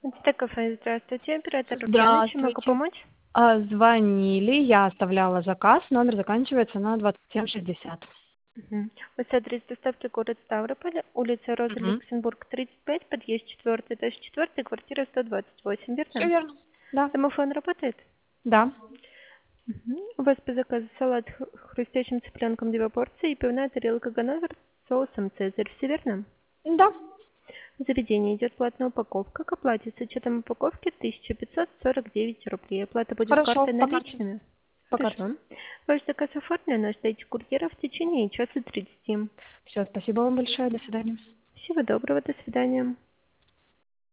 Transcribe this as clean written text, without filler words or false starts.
Это кафе. Здравствуйте, оператор Ульяна. Чем могу Здравствуйте. помочь? Звонили, я оставляла заказ, номер заканчивается на 2760. Мгм. У вас адрес доставки город Ставрополь, улица Роза Угу. Люксембург, 35, подъезд 4, этаж 4, квартира 128, Все верно? верно. Да. Домофон работает? Да. Мгм. У вас по заказу салат хрустящим цыпленком 2 порции и пивная тарелка Ганновер с соусом Цезарь, все верно? Да. В заведении идет платная упаковка. К оплате с учетом упаковки 1549 рублей. Оплата будет Хорошо, картой по карте. наличными. По карте. Хорошо. Ваш заказ оформлен, ждите курьера в течение часа 30. Все, спасибо вам большое. До свидания. Всего доброго, до свидания.